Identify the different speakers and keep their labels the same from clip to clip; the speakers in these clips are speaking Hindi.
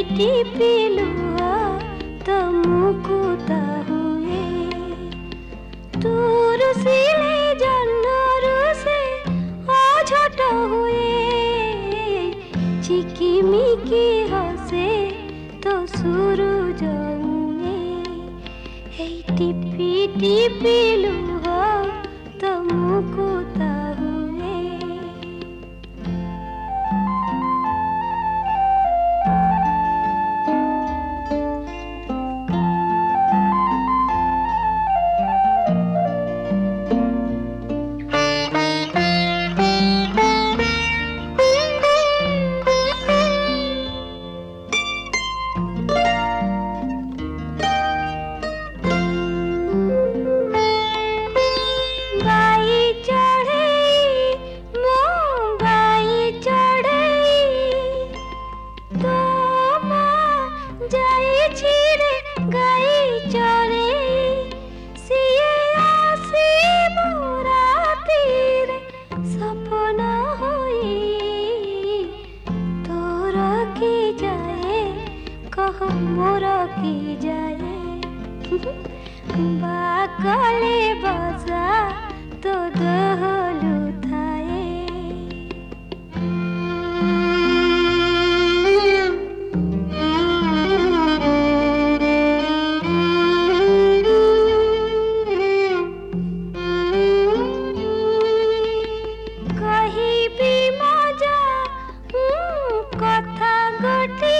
Speaker 1: टिपी लुआ तुमको हुए दूर सिले जन्नरू से अझट हुए चिकिमिकी हसे तो सुरु जाऊए टिपी टिपी लुआ तुमको हुए। मोर की जाए बाकले बसा तो दहलु थाए कही भी मजा कथा गोटी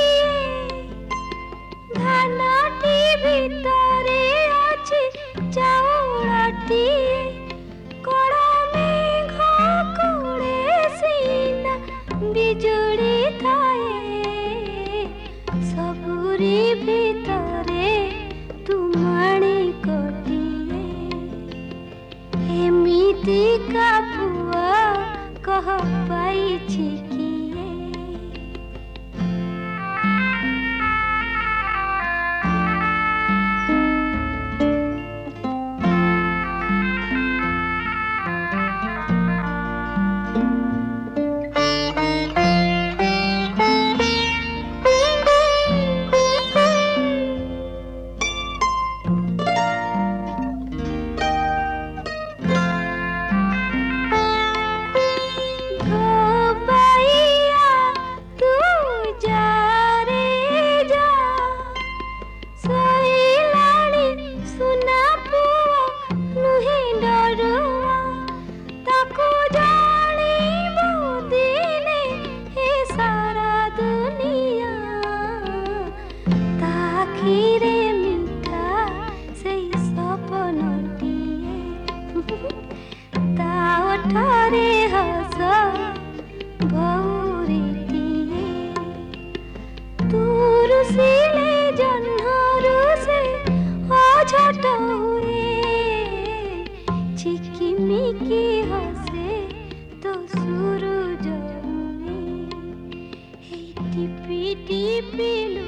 Speaker 1: धानटी भितरे अछि चाउळटी कड़ा मेघ कुड़े सीना बिजुड़ी थाए सबुरी भितरे तुमाणी कटिए एमिति का पुआ कह पाइछि किए। ठारे हस भौरीटिए दूर सिले जन्नरू से अझट हुए चिकिमिकी हसे तो सुरु जाऊए टिपी टिपी